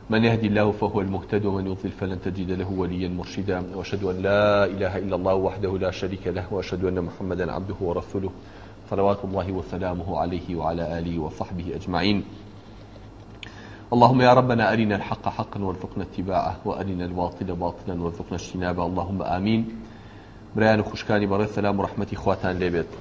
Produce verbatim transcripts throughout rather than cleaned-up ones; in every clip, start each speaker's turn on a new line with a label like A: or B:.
A: من يهدي الله فهو المهتد ومن يضلل فلن تجد له وليا مرشدا وأشهد أن لا إله إلا الله وحده لا شريك له وأشهد أن محمدا عبده ورسوله صلوات الله وسلامه عليه وعلى آله وصحبه أجمعين. اللهم يا ربنا أرنا الحق حقا وارزقنا اتباعه وأرنا الباطل باطلا وارزقنا اجتنابه اللهم آمين. بريان خوشكاني بري السلام ورحمة خواتان ليبت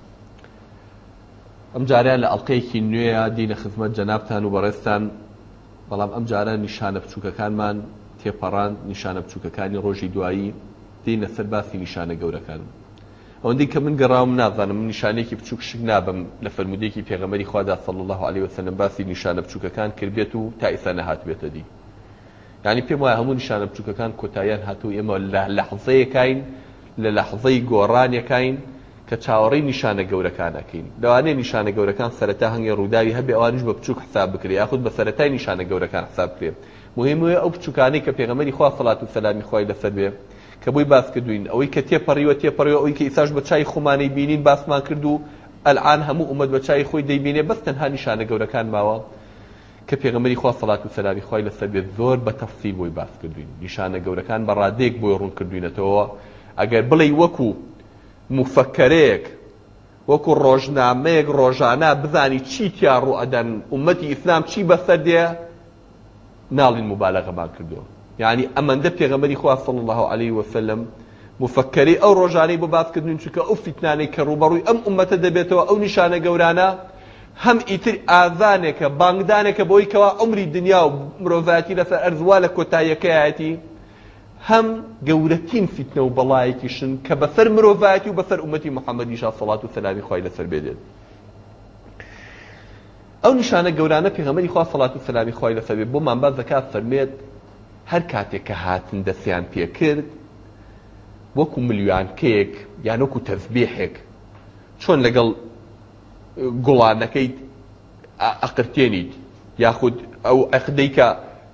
A: ئەم جاریان لە ئەڵقەیەکی نوێیە دینە خزمەت جەنابتان و بەڕێستان. بەڵام ئەم جارە نیشانە بچووکەکانمان تێپەڕاند، نیشانە بچووکەکانی ڕۆژی دوایی دینە سەر باسی نیشانە گەورەکان. ئەوەندەی کە من گەڕاوم نازانم، من نیشانەیەکی بچووک شک نابم لە فەرمودەیەکی پێغەمبەری خوادا صلی الله علیه وسلم باسی نیشانە بچووکەکان کردبێت و تا ئێستا نەهاتبێتە دی. یعنی پێم وایە هەموو نیشانە بچووکەکان کۆتاییان هاتوو، ئێمە لە لەحظەیەکین لە لەحظەی گۆڕانیەکین کە چاوەڕێی نیشانە گەورەکانەکەین. لەوانەیە نیشانە گەورەکان سەرەتا هەنگێ ڕووداوی هەبێ ئەوانیش بە بچووک حساب بکرێ یاخود بە سەرەتای نیشانە گەورەکان حساب بکرێ. مهمە ئەو بچووکانەی کە پێغەمبەری خوا سەڵات و سەلامی خوای لەسەر بێ کە بووی باس کردوین، ئەوەی کە تێپەڕیوە تێپەڕیوە، ئەوەی کە ئیساش بە چای خۆمانەی بینین باسمان کرد و ئەلعان هەموو ئومەت بە چای خۆی دەیبینێ، بەس تەنها نیشانە گەورەکان ماوە کە پێغەمبەری خوا سەڵات و سەلامی خوای لەسەر بێ زۆر بە تەفسیل بۆی باس کردوین. نیشانە گەورەکان بە ڕادەیەک بۆی ڕوون کردوینەتەوە. ئەگەر بڵێ وەکو مفەکەرەیەک وەکو ڕۆژنامەیەک ڕۆژانە بزانی چی تیا ڕوو ئەدەن ئومەتی ئیسلام چی بەسەر دێ، ناڵین مبالەغەمان کردووە. یعنی ئەمەندە پێغەمبەری خوا صلی الله علیه وسلم مفەکەرەی ئەو ڕۆژانەی بۆ باسکردن چونکە ئەو فیتنانەی کە ڕوبەڕووی ئەم ئومەتە دەبێتەوە ئەو نیشانە گەورانە هەم ئیتر ئازانێکە بانگدانێکە بۆی کەوا عمری دنیا و مرۆڤایەتی لەسەر ئەرزوا لە کۆتاییەکەیەتی، هەم گەورەترین فیتنە و بەڵایەکیشن کە بەسەر مرۆڤایەتی و بەسەر ئومەتی محەممەدیشا سەڵات و سەلامی خوای لەسەر بێدێت. ئەو نیشانە گەورانە پێغەمبەری خوا سەڵات و سەلامی خوای لەسەر بێت بۆمان باز دەکات فەرمێت هەر کاتێک کە هاتن دەستیان پێکرد وەکو ملیوانکەیەک یان وەکو تەسبیحێک چۆن لەگەڵ گوڵانەکەیت ئەقرتێنیت یاخود ئەو عەقدەی کە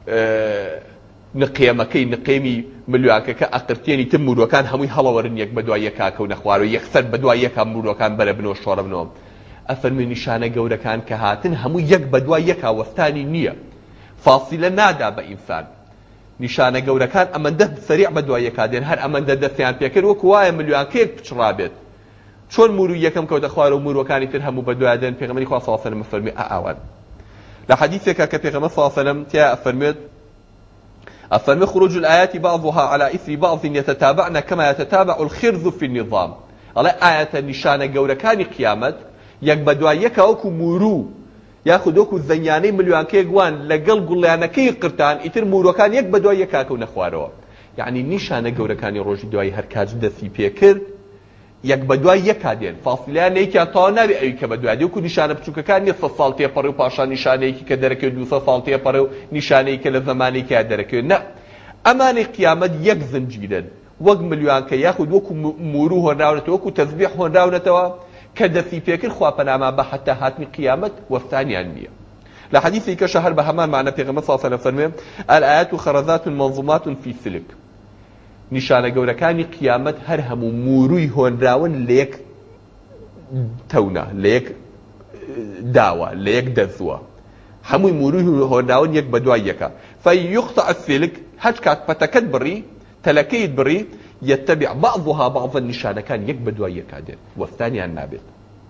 A: نقێمەکەی نقێمی ملیوانکەکە ئەقرتێنی تر مرووەکان هەمووی هەڵەوەرن یەک بەدوای یەکاکەونە خوارەوە یەکسەر بەدوای یەکا مرووەکان بەرە بنەوە شۆڕە بنەوە. ئەفەرمێ نیشانە گەورەکان کە هاتن هەموو یەک بەدوای یەکا وەستانی نییە، فاسیلە نادا بە ئینسان. نیشانە گەورەکان ئەمەندە سەریع بەدوای یەکا دێن، هەر ئەمەندە دەستیان پێکرد وەکو وایە ملیوانکەیەک پچڕابێت. چۆن مرووی یەکەم کەوتە خوارەوە مرووەکانی تر هەموو بەدوای دێن. پێغەمبەری خوا صلی الله علیه وسلم فەرمی ئاوان لە حەدیثێکە کە پێغەمبەر صلی الله علیه وسلم تیا ئەفەرمێت أفرمي خروج الآيات بعضها على إثر بعض يتتابعن كما يتتابع الخرز في النظام. الله آية نشانة جوركان قيامت يك بدوا يك أوكو مورو ياخذ أوكو الزنياني مليون كي جوان لقل قل أنا كي قرتان يتر مورو كان يك بدوا يك أكو نخوارو. يعني نشانة جوركان روج دواي هركاج دسي بيكر يك بدوا يك هادين فاصلة نيك أطانا بأي كبدوا ديوكو نشانة بتشوك كان يصل صالتي برو باشا نشانة كي كدرك يدوس صالتي برو نشانة كي لزماني كي درك نا أمان قيامة يكزن جدا وق مليون كي ياخذ وكو مروه راونته وكو تسبيح راونته كدثي فيكر خوابنا ما بحتى هاتني قيامة والثانية النية. لحديث كشهر بهمان معنا في غمصة صلى الله عليه وسلم الآيات خرزات منظومات في سلك. نیشانە گەورەکانی قیامەت هەر هەموو موروی هۆنراون لە یەک تەونە، لە یەک داوە، لە یەک دەزووە، هەمووی موروی هۆنراون یەک بەدوای یەکە. فيقطع السلك هەچ کات پەتەکەت بڕی تەلەکەیت بڕی يتبع بعضها بعضا نیشانەکان یەک بەدوای یەکا دێن وەستانیان نابێت.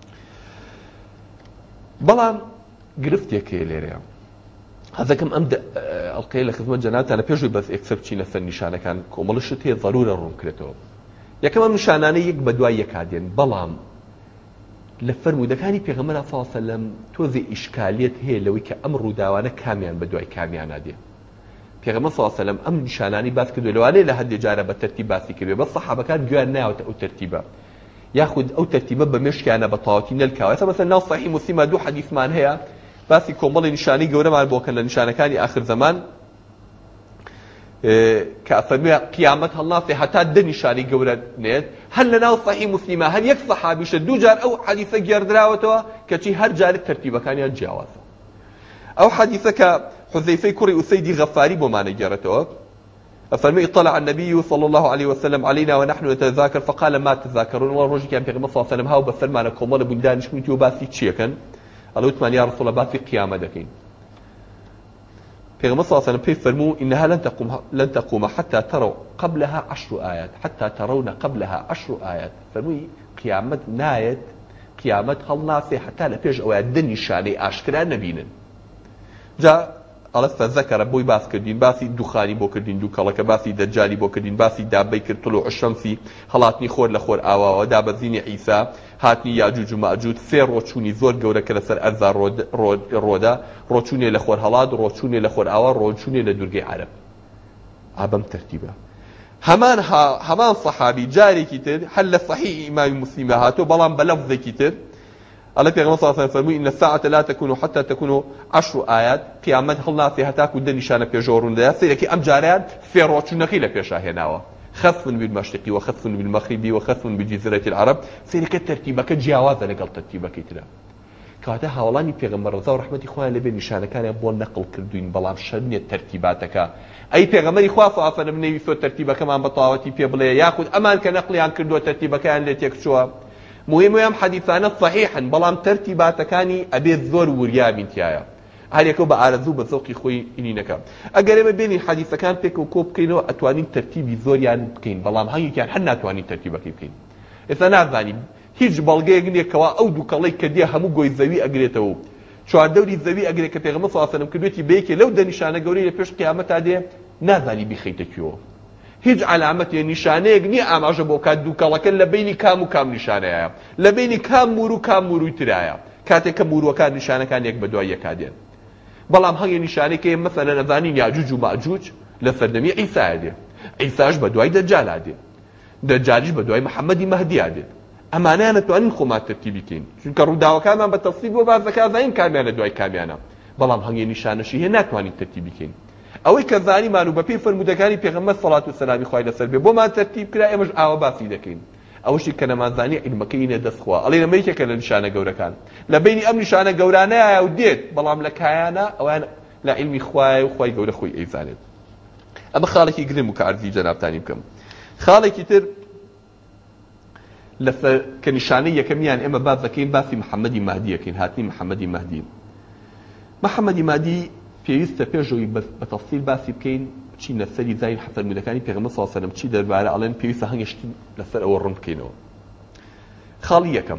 A: بەڵام گرفتێکەیە لێرەیە هەزەکەم ئەم ئەڵقەیە لە خزمەت جەنابتانە پێشووی بەس ئێکسەر بچینە سەر نیشانەکان کۆمەڵشت هەیە ضرورە ڕوونکرێتەوە. یەکەم ئەم نیشانانە یەک بەدوای یەکا دێن، بەڵام لە فەرموودەکانی پێغەمبەر صلی الله علیه وسلم تۆزێ ئیشکالیەت هەیە لەوەی کە ئەم ڕووداوانە کامیان بەدوای کامیانە دێ. پێغەمبەر صلی الله علیه وسلم ئەم نیشانانی باس کردو لەوانەیە لە هەندێک جارە بە تەرتیب باسی کردوێ، بەس سەحابەکان گوێیان نایەوەتە ئەو تەرتیبە یاخود ئەو تەرتیبە بە مێشکیانە بە تەواوەتی نەلکاوە. ئێستا مەسەڵەن ناو صەحیح موسڵیمە دوو حەدیثمان هەیە باسی کۆمەڵی نیشانەی گەورەمان بۆکەن لە نیشانەکانی آخر زەمان کە ئەفەرمێ قیامەت هەڵناسێ هەتا دە نیشانەی گەورە نێت. هەر لە ناو صەحیح موسڵیمە هەر یەک سەحابیشە دوو جار ئەو حەدیثە گێڕدراوەتەوە کەچی هەر جارێک تەرتیبەکانیان جیاوازە. ئەو حەدیثە کە حوزەیفەی کوڕی ئوسەیدی غەفاری بۆمانە گێڕێتەوە أفرمي اطلع النبي صلى الله عليه وسلم علينا ونحن نتذاكر فقال ما تذاكرون والرجل كان بيغمر صلى الله عليه وسلم هاو بفرمانا كومال بندانش كنتو باسي تشيكن قالوا اتمان يا رسول الله باسي قيامة دكين پیغمبر صلی الله علیه و سلم پی فرمو انها لن تقوم لن تقوم حتى تروا قبلها عشر آيات حتى ترون قبلها عشر آيات فرمو قیامت نایت قیامت هەڵ ناسێ حتا لە پێش ئەوەیە دە نیشانەی ئاشکرا نەبینن. جا ئەڵە فەذەکەرە بۆی باس کردین باسی دوخانی بۆ کردین دووکەڵەکە باسی دەجالی بۆ کردین باسی دابەی کرد طلوع الشەمسی هەڵاتنی خۆر لە خۆر ئاواوە دابەزینی عیسا هاتنی یاجوج و ماجوج سێ ڕۆچوونی زۆر گەورەکە لەسەر ئەرزا ڕۆدا ڕۆچوونێ لە خۆر هەڵات ڕۆچوونێ لە خۆر ئاوا ڕۆچوونێ لە دوورگەی عەرەب. ئابەم تەرتیبە هەمان هەمان سەحابی جارێکی تر هەر لە صحیح ئیمامی موسلیمە هاتۆ بەڵام بە لەفظێکی تر الله پیغمبر صلی الله علیه و فرمود ان الساعه لا تكون حتى تكون عشر آيات قیامت هەڵ ناسێ هەتا کو دە نیشانە پێشۆڕووندا سێرەکی ئەم جاریان فێڕۆچوونەکەی لە پێشا هێناوە خسف بالمشرق وخسف بالمغرب وخسف بجزيرة العرب سێرەکە تەرتیبەکە جیاوازە لەگەڵ تەرتیبەکەی ترە کەواتە هاوڵانی پێغەمبەر ڕەزا و ڕەحمەتی خۆیان لەبێ نیشانەکانیان بۆ نەقڵ کردوین بەڵام شەر نیە تەرتیباتەکە ئەی پێغەمبەری خوا صلی الله علیه و سلم نەویستۆ تەرتیبەکەمان بە تەواوەتی پێ بڵێ یاخود ئەمان کە نەقڵیان کردووە تەرتیبەکەیان لێ تێکچووە مهمەیان حەدیثانە صحیحن بەڵام تەرتیباتەکانی ئەبێت زۆر وریابین تایە هەرێکەوە بە ئارەزوو بە زەوقی خۆی ئینینەکە ئەگەر ئێمە بینین حەدیثەکان پێکەوە کۆ بکەینەوە ئەتوانین تەرتیبی زۆریان بکەین بەڵام هەنگێکیان هەر ناتوانین تەرتیبەکەی بکەین. ئێستا نازانین هیچ بەڵگەیەک نییەکەوە ئەو دووکەڵەی کە دێ هەموو گۆی زەوی ئەگرێتەوە چواردەوری زەوی ئەگرێت کە پێغەمبەر صلی الله علیه و سلم کردوێتی بەیەکێ لەو دە نیشانە گەورەی لە پێش قیامەتا دێ نازانی بیخەیتەکوێوە هیچ علامەتێ نیشانەیەک نییە ئاماژە بۆ کات دووکەڵەکە لە بینی کام و کام نیشانەیە لە بینی کام مور و کام موروی ترایە کاتێک کە موروەکان نیشانەکان یەک بە دوای یەکا دێن بەڵام هەنگێ نیشانەیەکە مەسەلەن نەزانین یاجوج و ماجوج لە سەردەمی عیسایە دێ عیساش بە دوای دەجالا دێ دەجالیش بە دوای محەممەدی مەهدیە دێت ئەمانەیان نەتوانین خۆمان تەرتیبی بکەین چونکە ڕووداوەکانمان بە تەفسیل بۆ باز دەکات زانین کامیان لە دوای کامیانە بەڵام هەنگێ نیشانەشی هەیە ناتوانین تەرتیبی بکەین ئەوەی کە زانیمان و بە پێی فەرمودەکانی پێغەمبەر سەڵات و سەلامی خوای لەسەر بێ بۆمان تەرتیب کرا ئێمەش ئاوا باسی دەکەین ئەوەشی کە نەمانزانی عیلمەکەی نە دەستخوا ئەڵێ لەمە یەکێکە لە نیشانە گەورەکان لە بینی ئەم نیشانە گەورانەیە و دێت بەڵام لە کایانە ئەویان لە عیلمی خوای و خوای گەورە خۆی ئەیزانێت. ئەمە خاڵێکی گرنگ و کە عەرزی جەنابتانی بکەم. خاڵێکی تر لەسەر کە نیشانەی یەکەمیان ئێمە باز دەکەین باسی محەممەدی مەهدیەکەین هاتنی محەممەدی مەهدی. محەممەدی مەهدی پێویستە پێشەوەی بە تەفسیل باسی بکەین بچینە سەری زاین فەرمودەکانی پێغەمبەر صلی الله علیه و سلم چی دەربارە ئەڵێن پێویستە هەنگێشتی لەسەر ئەوە ڕوون بکەینەوە. خاڵی یەکەم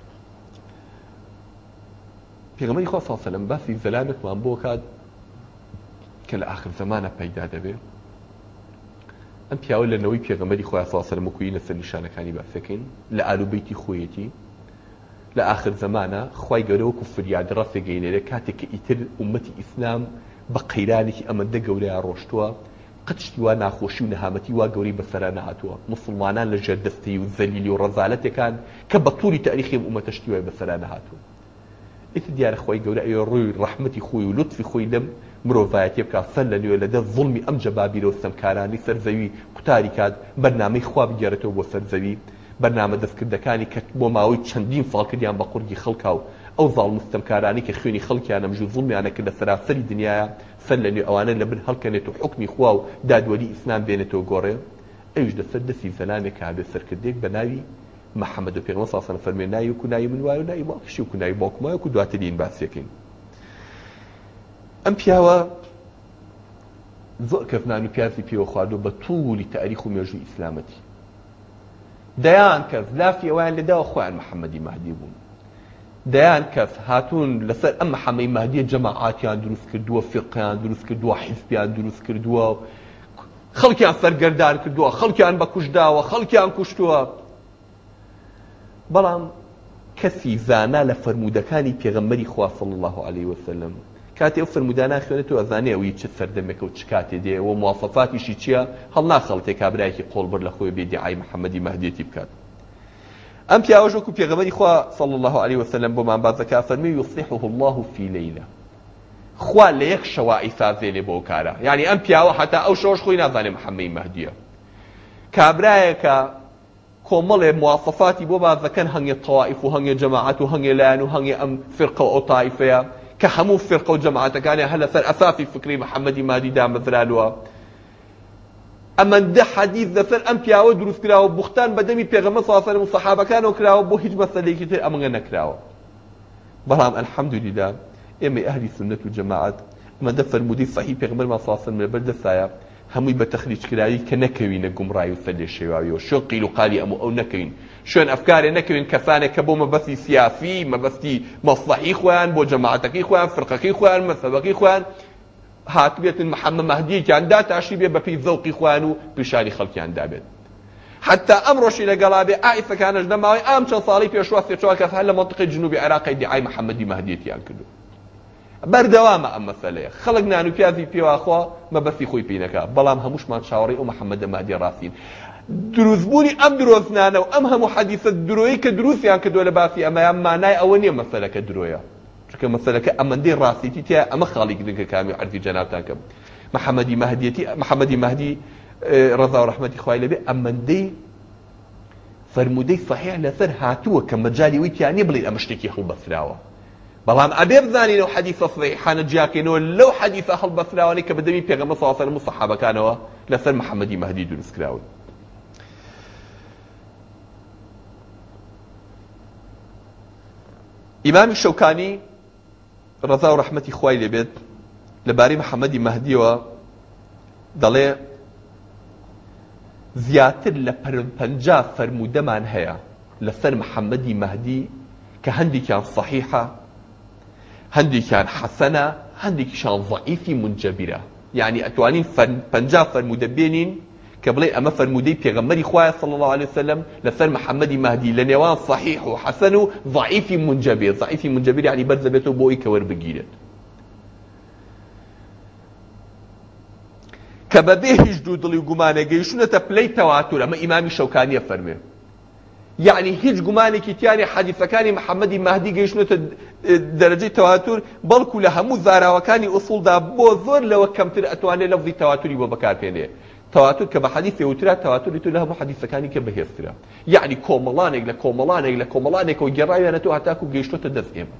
A: پێغەمبەری خوا صلی الله علیه و سلم باسی زەلامێکمان بۆ کات کە لە ئاخر زەمانە پەیدا دەبێت ئەم پیاوە لەنەوەی پێغەمبەری خوا صلی الله علیه و سلم وەکوی لەسەر نیشانەکانی باسەکەین لە ئالوبەیتی خۆیەتی لە آخر زمانە خوای گەورە وەکو فریاد ڕەفێگەینێرە کاتێک کە ئیتر ئومەتی ئیسلام بە قەیرانێکی ئەمەندە گەورەیان ڕۆشتووە قەتشتی وا ناخۆشی و نەهامەتی وا گەورەی بەسەرا نەهاتووە مسلمانان لە ژێردەستەی و زەلیلی و ڕەزالەتێکان کە بە تووری تاریخی ئومەتەشتی وای بەسەرا نەهاتووە ئیتر دیارە خوای گەورە ئەوێ ڕووی ڕەحمەتی خۆی و لوتفی خۆی لەم مرۆڤایەتێ بکات سەر لە نوێ لەدەست زوڵمی ئەم جەبابیرە و ستەمکارانی سەر زەوی قوتاری کات بەرنامەی خوا بگێڕێتەوە بۆ سەر زەوی بەرنامە دەستکردەکانی کە بۆ ماوەی چەندین ساڵ کردیان بە قورگی خەڵکا و ئەو زاڵ مستەمکارانی کە خوێنی خەڵکیانە مژ و زوڵمیانە کە لە سەراسەری دنیایە سەر لە نوێ ئەوانە لە بن هەڵکەنێت و حوکمی خوا و دادوەری ئیسلام بێنێتەوە گۆڕێ ئەویش دەسەر دەستی زەلامێک هابێت سەرکردێک بە ناوی محەممەد و پێغەمبەر صلی الله علیه و سلم فەرمێ ناوی وەکو ناوی من وایە و ناوی باوکیشی وەکو ناوی باوکم وایە وەکو دواترین باسیەکەین. ئەم پیاوە زۆر کەس نان و پیاسی پێوە خواردووە بە تووری تاریخ و مێژووی ئیسلامەتی دەیان کەس لافی ئەویان لێداوە خۆیان محەممەدی مەهدی بوون دەیان کەس هاتوون لەسەر ئەم محەممەدی مەهدیە جەماعاتیان دروست کردووە فقیان دروست کردووە حیزبیان دروست کردووە خەڵکیان سەرگەردان کردووە خەڵکیان بەکوژداوە خەڵکیان کوشتووە بەڵام کەسی زانا لە فەرمودەکانی پێغەمبەری خوا صلی الله علیه و سلم کاتێ ئەو فەرمودانە خوێنێتەوە ئەزانێ ئەوی چ سەردەمێکە و چ کاتێ دێ و موافەفاتیشی چییە هەڵ ناخەڵێت کابرایەکی قۆڵبەر لە خۆی بێ دیعای محەممەدی مەهدیەتی بکات. ئەم پیاوەش وەکو پێغەمبەری خوا صلی الله علیه و سلم بۆمان باز دەکات فەرمێ یصلحه الله فی لیلە خوا لە یەک شەوا ئیسازێ لێ بۆ کارە یعنی ئەم پیاوە هەتا ئەو شەوەش خۆی نازانێ محەممەدی مەهدیە کابرایەکە کۆمەڵێ موافەفاتی بۆ باز دەکەن هەنگێ تەوائیف و هەنگێ جەماعەت و هەنگێ لایەن و هەنگێ ئەم فرقە و ئەو تائیفەیە کە هەموو فرقە و جەماعەتەکانی هەر لەسەر ئەساسی فکری محەممەدی مەهدی دامەزرانووە ئەمەندە حەدیث لەسەر ئەم پیاوە دروست کراوە بوختان بەدەمی پێغەمبەر صلی الله علیه و سلم و سەحابەکانەوە کراوە بۆ هیچ مەسەلەیەکی تر ئەمەنگە نەکراوە. بەڵام ئەلحەمدولیلا ئێمە ئەهلی سونەت و جەماعەت ئەمەندە فەرموودەی صحیح پێغەمبەرمان صلی الله علیه و سلم لەبەردەستایە هەمووی بە تەخریجکراوی کە نەکەوینە گومڕایی و سەر لێ شێواویەوە شوێن قیل و قالی ئەموو ئەو نەکەوین شوێن ئەفکارێ نەکەوین کەسانێک کە بۆ مەبەستی سیاسی مەبەستی مەصلحی خۆیان بۆ جەماعەتەکەی خۆیان فرقەکەی خۆیان مەذهەبەکەی خۆیان هاتبێتن محەممەد مەهدییەکیان دا تاشی بێ بە پێی زەوقی خۆیان و پیشانی خەڵکیان دابێت حتى ئەمڕۆشی لەگەڵا بێ ئایفەکانش دەماوەی ئام چەند ساڵی پێشوە سێ چوار کەس هەر لە مەنتیقی جنوبی عێراقی دیعای محەممەدی مەهدیەتیان کردو بەردەوامە ئەم مەسەلەیە خەڵک نان و پیازی پێواخوا مەبەستی خۆی پێی نەکا بەڵام هەمووشمان چاوەڕێی ئەو محەممەدە مەهدی ڕاستین دروستبوونی ئەم درۆستنانە و ئەم هەموو حەدیثە درۆیی کە دروستیان کردووە لە باسی ئەمەیان مانای ئەوە نییە مەسەلەکە درۆیە چونکە مەسەلەکە ئەمەندەی ڕاستیتی تێ ئەمە خاڵی گرنگە کامی عەرزی جەنابتان کەم محەممەدی مەهدیەتی محەممەدی مەهدی ڕەزا و ڕەحمەتی خوای لەبێ ئەمەندەی فەرموودەی صحیح لەسەر هاتووە کە مەجالی وی تیانێ بڵێن ئەمە شتێکی هەڵبەسراوە بەڵام ئەبێ بزانینەوە حەدیثە صحیحانە جیاکەینەوە لەو حەدیثە هەڵبەسراوانەی کە بەدەمی پێغەمبەر صلی الله علیه و سلم و سەحابەکانەوە لەسەر محەممەدی مەهدی دروست کراون ئیمامی شەوکانی ڕەزا و ڕەحمەتی خوای لێبێت لەبارەی محەممەدی مەهدیەوە دەڵێ زیاتر لە پەنجا فەرموودەمان هەیە لەسەر محەممەدی مەهدی کە هەندێکیان صحیحە هەندێکیان حەسەنە هەندێکیشان ضعیفی منجەبیرە یعنی ئەتوانین پەنجا فەرموودە بێنین کە بڵێ ئەمە فەرموودەی پێغەمبەری خوایە صلی الله علیه وسلم لەسەر محەممەدی مەهدی لە نێوان صحیح و حەسەن و ضعیفی منجەبیر ضعیفی منجەبیر یعنی بەرز دەبێتەوە بۆ ئەوی کە وەربگیرێت کە بەبێ هیچ دوو دڵی و گومانە گەیشتونەتە پلەی تەواتور ئەمە ئیمامی شەوکانیە فەرمێ یعنی هیچ گومانێکی تیانی حەدیثەکانی محەممەدی مەهدی گەیشتونەتە دەرەجەی تەواتور بەڵکو لە هەموو زاراوەکانی ئوسوڵدا بۆ زۆر لەوە کەمتر ئەتوانێت لەفزی تەواتوری بۆ بەکارهێنێ تەواتور کە بە حەدیث وترا تەواتوری تو لە هەموو حەدیثەکانی کە بەهێزترە یعنی کۆمەڵانێک لە کۆمەڵانێک لە کۆمەڵانێکەوە گێڕاویانەتەوە هەتاکو گەیشتۆتە دەست ئێمە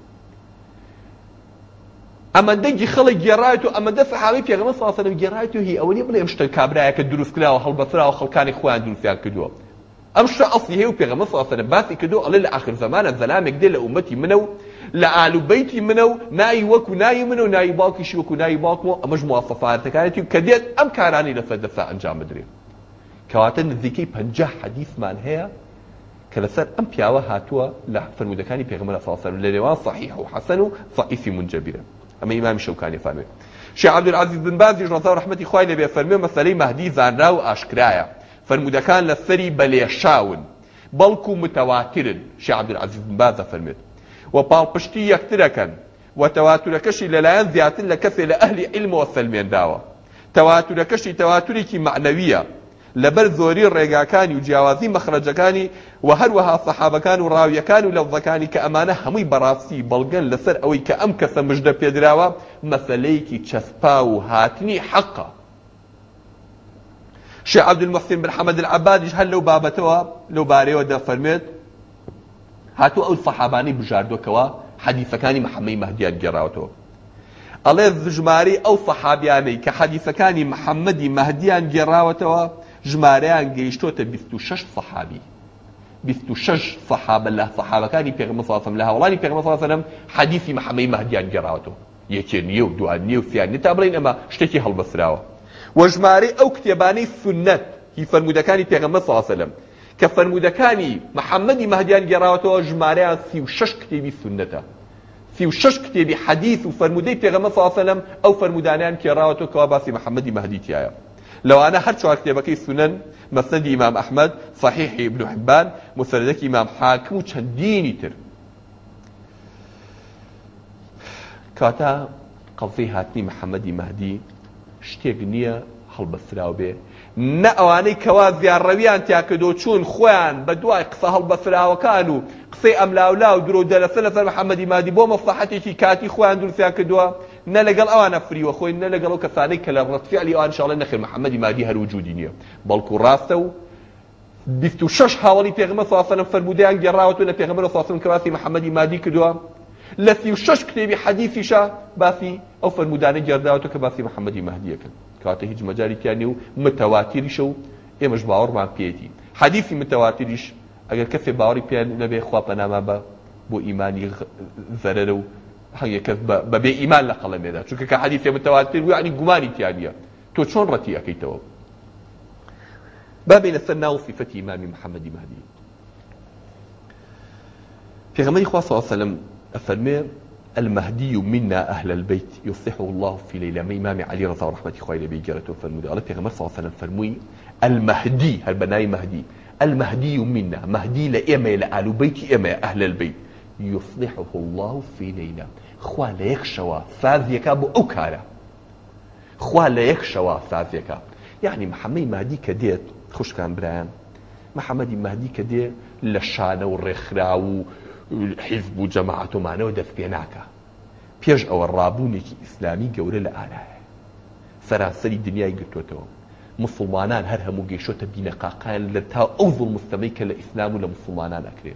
A: ئەمەندەی خەڵک گێڕایەت و ئەمەندە سەحابەی پێغەمبەر صلی الله علیه و سلم گێڕایەت و هی ئەوە نییە بڵێ ئەم شتە کابرایەکە دروست کراوە هەڵبەسراوە خەڵکانی خۆیان دروستیان کردووە ئەم شتە ئەسڵی هەیە و پێغەمبەر صلی الله علیه و سلم باسی کردووە ئەڵێ لە ئاخر زەمانە زەلامێک دێ لە ئومەتی منە و لە ئال و بەیتی منە و ناوی وەکو ناوی منە و ناوی باوکیشی وەکو ناوی باوکمەوە ئەمەش موافەفاتەکانێتی کە دێت ئەم کارانەی لەسەر دەستا ئەنجام بدرێت کەواتە نزیکەی پەنجا حەدیثمان هەیە کە لەسەر ئەم پیاوە هاتووە لە فەرموودەکانی پێغەمبەر صلی الله علیه و سلم لە نێوان صحیح و حەسەن و ضعیفی منجەبیرە ئەمە ئیمامی شەوکانی فەرمێ شیخ عەبدولعەزیز بن باز ڕەزا و ڕەحمەتی خوای لێبێ فەرمێ مەسەلەی مەهدی زانرا و ئاشکرایە فەرموودەکان لەسەری بەلێشاون بەڵکو متەواترن شیخ عەبدولعەزیز بن باز فەرمێت و پاڵپشتی یەکترەکەن و تەواتورەکەشی لەلایەن زیاتر لە کەسێ لە ئەهلی عیلمەوە فەرمێنداوە تەواتورەکەشی تەواتورێکی معنەویە لەبەر زۆری ڕێگاکانی و جیاوازی مەخرەجەکانی و هەروەها سەحابەکان و ڕاویەکان و لەفظەکانی کە ئەمانە هەمووی بەڕاستی بەڵگەن لەسەر ئەوەی کە ئەم کەسە مژدە پێدراوە مەسەلەیەکی چەسپا و هاتنی حەقە شیخ عەبدولمحسین بن حەمەد العەبادیش هەر لەو بابەتەوە لەو بارەیەوە دەفەرمێت هاتووە ئەو سەحابانەی بژاردووەکەوە حەدیثەکانی محەممەدی مەهدیان گێڕاوەتەوە ئەڵێ ژماری ئەو سەحابیانەی کە حەدیثەکانی محەممەدی مەهدیان گێڕاوەتەوە ژمارەیان گەیشتۆتە بیست و شەش سەحابی بیست و شەش سەحابە لە سەحابەکانی پێغەمبەر صلی الله علیه و سلم لە هاوڵانی پێغەمبەر صلی الله علیه و سلم حەدیثی محەممەدی مەهدیان گێڕاوەتەوە یەکێ نییە و دوان نییە و سیان نییە تا بڵێن ئەمە شتێکی هەڵبەسراوە و ژمارەی ئەو کتێبانەی سونەت هی فەرموودەکانی پێغەمبەر صلی الله علیه و سلم کە فەرموودەکانی محەممەدی مەهدیان گێڕاوەتەوە ژمارەیان سی و شەش کتێبی سونەتە سی و شەش کتێبی حەدیث و فەرموودەی پێغەمبەر صلی الله علیه و سلم ئەو فەرموودانیان کێڕاوەتەوە کەوا باسی محەممەدی مەهدی تایە لەوانە هەر چوار کتێبەکەی سونەن مەسنەدی ئیمام ئەحمەد صحیحی ابن حبان مسەندەکی ئیمام حاکم و چەندینی تر کاتە قەزەی هاتنی محەممەدی مەهدی شتێک نییە هەڵبەسراو بێ نە ئەوانەی کەوا زیارڕەویان تیاکردۆ چوون خۆیان بە دوای قسە هەڵبەسراوەکان و قسەی ئەملاولا و درۆ دەرەسە لەسەر محەممەدی مەهدی بۆ مەسلحەتێکی کاتی خۆیان دروستیان کردووە نە لەگەڵ ئەوانە فریوە خۆی نە لەگەڵ ئەو کەسانەی کە لە ڕەتفعلی ئەوان ئینشاڵڵا نەخێر محەممەدی مەهدی هەر وجودی نییە بەڵکو ڕاستە و بیست و شەش هاوڵی پێغەمبەر صلی الله علیه و سلم فەرموودەیان گێڕاوەتەوە لە پێغەمبەر صلی الله علیه و سلم کە باسی محەممەدی مەهدی کردووە لە سی و شەش کتێبی حەدیثیشە باسی ئەو فەرموودانە گێڕاوەتەوە کە باسی محەممەدی مەهدیەکەن کاتە هیچ مەجالی تیان نیە و متەواتیریشە و ئێمەش باوەڕمان پێیەتی حەدیثی متەواتیریش ئەگەر کەسێ باوەڕی پێیان نەبێ خوا پەناما بە بۆ ئیمانی زەرەرە و هەیەکە بەبێ ئیمان لە قەڵەمێدا چونکە کە حەدیثێ متەواتر یعنی گومانی تیانە تۆ چۆن ڕەتی ئەەکەیتەوە. بابێنە سەر ناو صیفەتی ئیمامی محەممەدی مەهدی. پێغەمبەری خوا صلی الله علیه و سلم ئەفەرمێ المهدي منا أهل البيت يصلحه الله في ليلة. إمام علي رضا ورحمة خواه لبي جرته فرمود الله پیغمبر صلى الله عليه وسلم فرموي المهدي هل بناي مهدي المهدي منا مهدي لإما لآل بيت إما أهل البيت يصلحه الله في ليلة. خواه لا يخشوا فاذيك أبو أوكارا خواه لا يخشوا فاذيك يعني محمد مهدي كديت خوش كان بران محمد مهدي كديت لشانه والرخراو حزب و جەماعەت و مانەوە دەست پێ ناکە. پێش ئەوە ڕابوونێکی ئیسلامی گەورە لە ئالایە سەراسەری دنیای گرتوتەوە. مسلمانان هەر هەموو گەیشتە بینەقاقان لە تا ئەو زوڵ مستەمەی کە لە ئیسلام و لە مسلمانان ئەکرێن.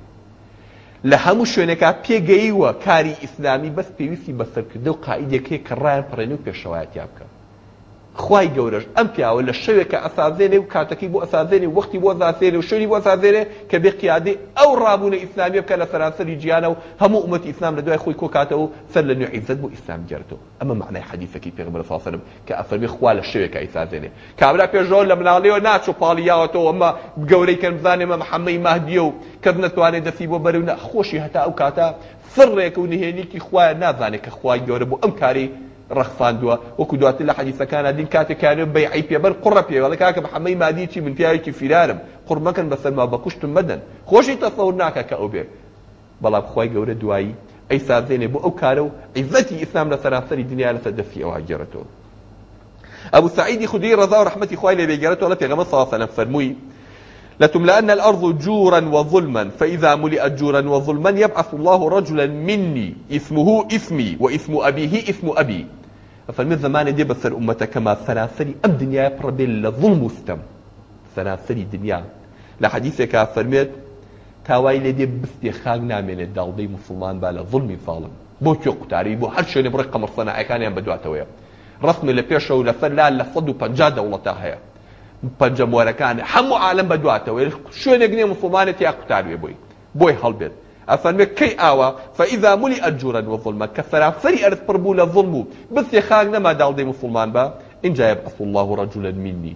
A: لە هەموو شوێنێکا پێگەیوە کاری ئیسلامی بەس پێویستی بەسەرکردە و قائیدێک هەیە کە ڕایان پڕێنێ و پێشەوایەتیان بکە. خوای گەورەش ئەم پیاوە لە شەوێکە ئەسازێنێ و کاتەکەی بۆ ئەسازێنێ و وەختی بۆ ئەسازێنێ و شوێنی بۆ ئەسازێنێ کە بێ قیادەی ئەو ڕابوونە ئیسلامی بکە لە سەرانسەری گیانە و هەموو ئومەتی ئیسلام لە دوای خۆی کۆکاتەوە و سەر لە نوێ عیزەت بۆ ئیسلام گێڕێتەوە. ئەمە معنای حەدیثەکەی پێغەمبەر صلی الله علیه و سلم کە ئەفەرمێ خوا لە شەوێکە ئەیسازێنێ. کابرا پێشەوە لە مناڵەوە ناچۆ پاڵیاوەتەوە ئەمە گەورەی کە بزانێ مە محەممەد مەهدیە و کەس نەتوانێت دەستی بۆ بەرەو خۆشی هەتا ئەو کاتە سڕێک و نهێنیکی خوایە نازانێت کە خوای گەورە بۆ ئەم کاری ڕەخساندووە. وەکو دواتر لە حەدیثەکانە دین کاتێکانێ بەیعی پێبەر قوڕە پێوەڵە کاکە محەممەد مەهدی چی من پیاوێکی فیرارم قوڕ مەکەن بەسەرما بەکوشتم مەدەن خۆشی تەسەوور ناکە کە ئەو بێ. بەڵام خوای گەورە دوایی ئەی سازێنێ بۆ ئەو کارە و عیزەتی ئیسلام لە سەراسەری دنیا لەسەر دەستی ئەوە گێڕێتەوە. ئەبوو سەعیدی خودری ڕەضا و ڕەحمەتی خوای لێ بێگێڕێتەوە لە پێغەمبەر صلی الله علیه و سلم فەرمووی لتملأن الأرض جورا وظلما فإذا ملئت جورا وظلما يبعث الله رجلا مني اسمه اسمي واسم أبيه اسم أبي. فالمي زمان دي بسر أمتك كما سراسري أم دنيا بربيل لظلم وستم سراسري دنيا لحديثك فرميت تاوای لێ دێ بستێ خاک نامێنێت داڵدەی مسلمان با لە ظڵمی ظالم بۆ کوێ قوتاری بۆ هەر شوێنێ بڕێ قەمەر سەناعەکانیان بەدواتەوەیە. ڕسمی لە پێشەوە لەسەر لا لە سەد و پەنجا دەوڵەتا هەیە پەنجەموەرەکان هەموو عالەم بەدواتەوە شوێنێک نییە مسلمانێت یا قوتاروێ بۆی بۆی هەڵبێت. ئەفەرمێ کەی ئاوە فەئیذا مولئت جوورا وظلما کە سەراسەری ئەرز پڕ بوو لە ظڵم و بستێ خاک نەما داڵدەی مسلمان بە ئینجا یەبعەث الله رجلا مني.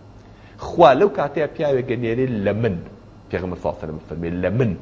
A: خوا لەو کاتەیە پیاوێک گەنێرێ لە من پێغەمبەر صلی الله علیه و سلم فەرمێ لە من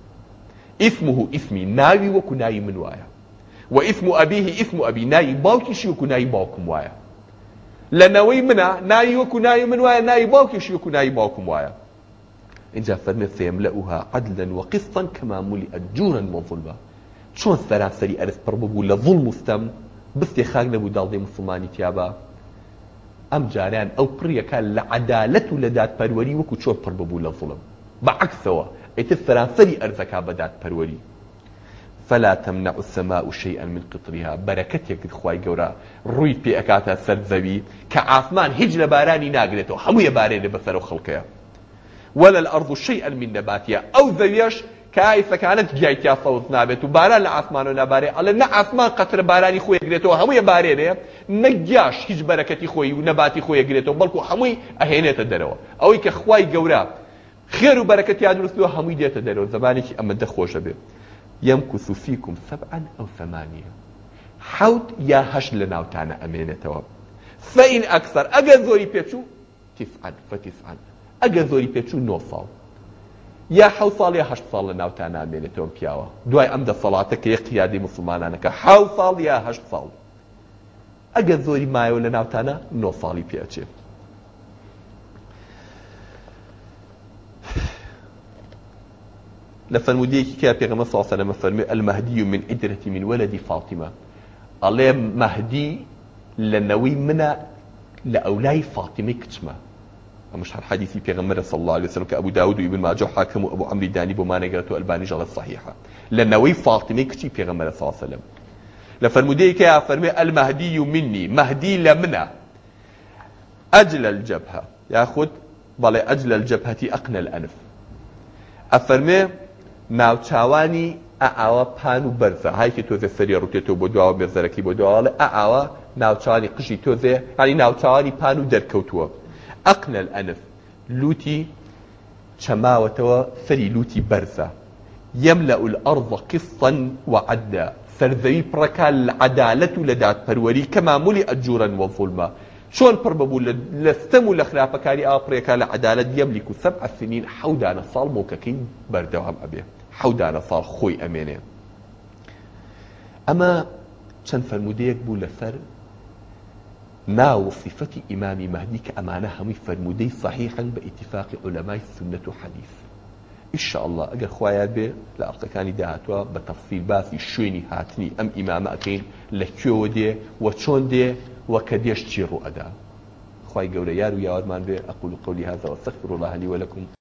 A: اسمه اسمي ناوی وەکو ناوی من وایە و اسم أبيه اسم أبي ناوی باوکیشی وەکو ناوی باوکم وایە. لەنەوەی منە ناوی وەکو ناوی من وایە ناوی باوکیشی وەکو ناوی باوکم وایە. اینجا فەرمێ سيملأها عدلا وقسطا كما ملئت جورا وظلما. چۆن سەراسەری ئەرز پڕ ببوو لە ظڵم و ستەم بستێ خاک نەبوو داڵدەی مسلمانی تیابە ئەم جاریان ئەو پڕیەکە لە عەدالەت و لە دادپەروەری وەکو چۆن پڕ ببوو لە ظڵم بەعەکسەوە ئیتر سەراسەری ئەرزەکە بە دادپەروەری. فلا تمنع السماء شيئا من قطرها. بەرەکەتێک خوای گەورە ڕووی پێ ئەکاتە سەر زەوی کە ئاسمان هیچ لە بارانی ناگرێتەوە هەموویە بارێنێ بەسەر و خەڵکەیە. ولا الأرض شيئا من نباتها أو ذويش كايسة كانت جايتها صوت نابت وباران لعثمان ونباري على نا عثمان قطر باراني خوي يقريتو همو يباريني نجاش هيج بركتي خوي ونباتي خوي يقريتو بلكو همو أهينيت الدروا أو يك خوي جورا خير وبركتي عاد رسلوا همو يديت الدروا زمانك أما دخوش به يمكث فيكم سبعا أو ثمانية حوت يا هش لنا وتانا أمينة فإن أكثر أجزوري بيتشو تسعا فتسعا ئەگە زۆری پێچوو نۆ ساڵ یا حەوت ساڵ یا هەشت ساڵ لە ناوتان نامێنێتەوە پیاوە دوای ئەم دەسەڵاتە کە یەک قیادەی مسلمانانەکە حەوت ساڵ یا هەشت ساڵ ئەگە زۆری مایەوە لە ناوتانە نۆ ساڵی پێچێت. لە فەرمودەیەکی کە پێغەمبەر صلی الله علیه و سلم فەرمێ المهدی من عدرة من ولد فاطمة. ئەڵێ مەهدی لە نەوەی منە لە ئەولای فاتیمەی کچمە. مش هر حديثي پیغمبر صلى الله عليه وسلم كأبو داود وابن ماجه حاكم وابو عمرو داني بما نقرته الباني جل الصحيحه لنوي فاطمه كتي پیغمبر صلى الله عليه وسلم لفرمودي كيا فرمي المهدي مني مهدي لمنا اجل الجبهه ياخذ بل اجل الجبهه اقنى الانف افرمي ناو چاواني اعوا پانو برزه هاي كي تو سري روتيتو بدوا برزركي بدوا اعوا ناو چاواني قشي تو يعني ناو چاواني پانو دركوتو أقنى الأنف لوتي شماوة فري لوتي برزة يملأ الأرض قسطا وعدا سەرزەوی پڕەکە لە عەدالەت و لە دادپەروەری کەما مولئت جووڕەن وەظوڵما چۆن پڕ ببوو لە ستەم و لە خراپەکاری ئاوا پڕێکە لە عەدالەت یەملیکو سەبع سنین حەودانە ساڵ موکەکەی بەردەوام ئەبێ حەودانە ساڵ خۆی ئەمێنێ. ئەمە چەند فەرمودەیەک بوو لەسەر ناو صفەتی ئیمامی مەهدی کە ئەمانە هەمووی فەرمودەی صحیحن بە ئیتیفاقی عولەمای سنەت و حەدیث. ئینشاءالله ئەگەر خوایە بێ لە ئەڵلقەکانی داهاتوە بە تەفسیل باسی شوێنی هاتنی ئەم ئیمامە ئەکەین لە کوێوە دێ و چۆن دێ و کە دێش چی ڕوو ئەدا. خوای گەورە یار و یاوەرمان بێ. ئەقول قولي هذا واستغفر الله لي ولكم.